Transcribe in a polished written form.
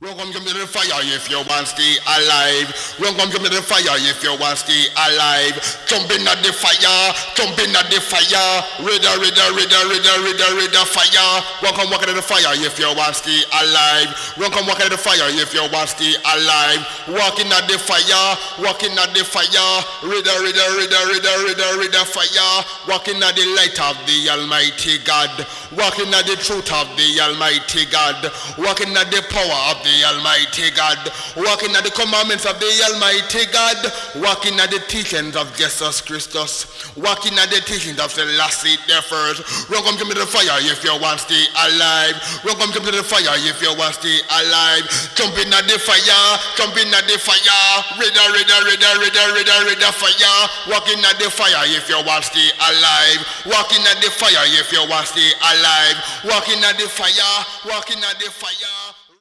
Run come jump in the fire if you want stay alive. Run come jump in the fire if you want stay alive. Jump in at the fire, jump in at the fire. Reader fire. Run come walk in the fire if you want stay alive. Run come walk in the fire if you want stay alive. Walking at the fire, walking at the fire. Reader fire. Walking at the light of the Almighty God. Walking at the truth of the Almighty God. Walking at the power of the Almighty God, walking at the commandments of the Almighty God, walking at the teachings of Jesus Christus, walking at the teachings of Selassie the First. Run come jump to the fire if you want to stay alive. Run come jump to the fire if you want to stay alive. Jump in at the fire, jump in at the fire. Reader fire. Walking at the fire if you want to stay alive. Walking at the fire if you want to stay alive. Walking at the fire, walking at the fire.